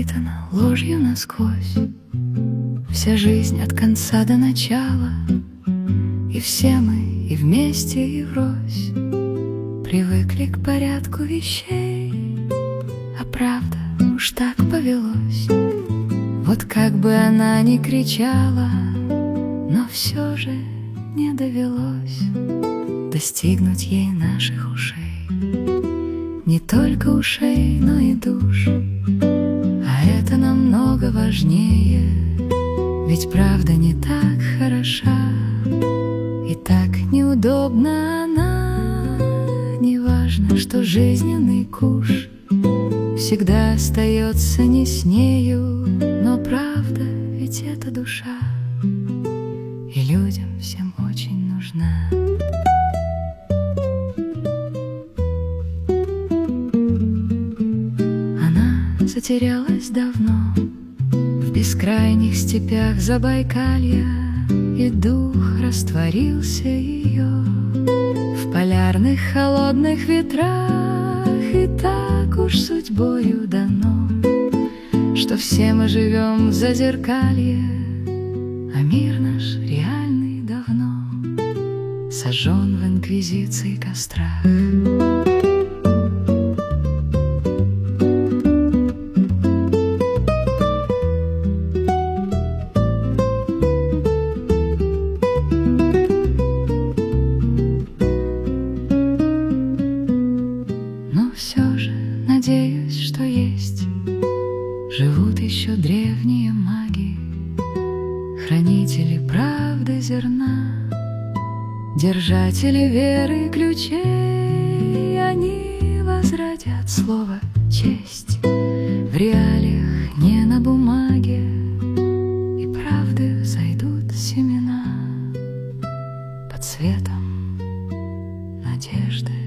пропитана ложью насквозь. Вся жизнь от конца до начала, и все мы, и вместе, и врозь, привыкли к порядку вещей, а правда уж так повелось. Вот как бы она ни кричала, но все же не довелось достигнуть ей наших ушей. Не только ушей, но и душ, а это намного важнее. Ведь правда не так хороша, и так неудобна она. Не важно, что жизненный куш всегда остается не с нею, но правда ведь это душа, и людям всем очень нужна. Она затерялась давно в бескрайних степях Забайкалья, и дух растворился ее в полярных холодных ветрах. И так уж судьбою дано, что все мы живем в Зазеркалье, а мир наш реальный давно сожжен в инквизиции кострах. Все же надеюсь, что есть, живут еще древние маги, хранители правды зерна, держатели веры ключей. Они возродят слово «честь» в реалиях, не на бумаге, и правды взойдут семена под светом надежды.